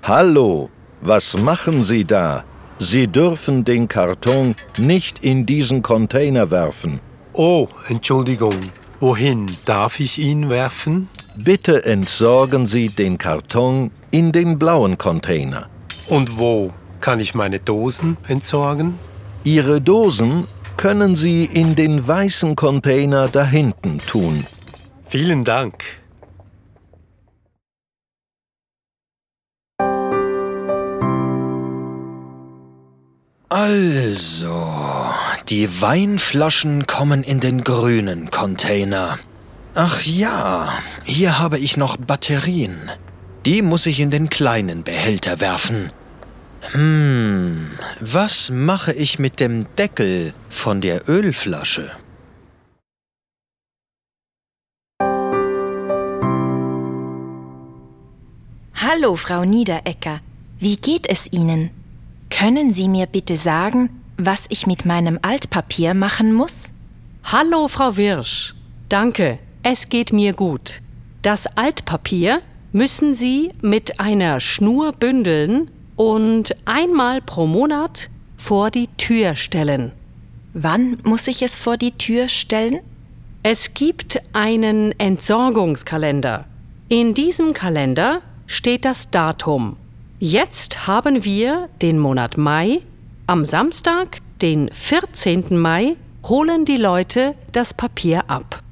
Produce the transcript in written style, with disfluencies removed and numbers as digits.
Hallo, was machen Sie da? Sie dürfen den Karton nicht in diesen Container werfen. Oh, Entschuldigung. Wohin darf ich ihn werfen? Bitte entsorgen Sie den Karton in den blauen Container. Und wo kann ich meine Dosen entsorgen? Ihre Dosen können Sie in den weißen Container da hinten tun. Vielen Dank. Also, die Weinflaschen kommen in den grünen Container. Ach ja, hier habe ich noch Batterien. Die muss ich in den kleinen Behälter werfen. Was mache ich mit dem Deckel von der Ölflasche? Hallo, Frau Niederegger. Wie geht es Ihnen? Können Sie mir bitte sagen, was ich mit meinem Altpapier machen muss? Hallo, Frau Wirsch. Danke, es geht mir gut. Das Altpapier müssen Sie mit einer Schnur bündeln und einmal pro Monat vor die Tür stellen. Wann muss ich es vor die Tür stellen? Es gibt einen Entsorgungskalender. In diesem Kalender steht das Datum. Jetzt haben wir den Monat Mai. Am Samstag, den 14. Mai, holen die Leute das Papier ab.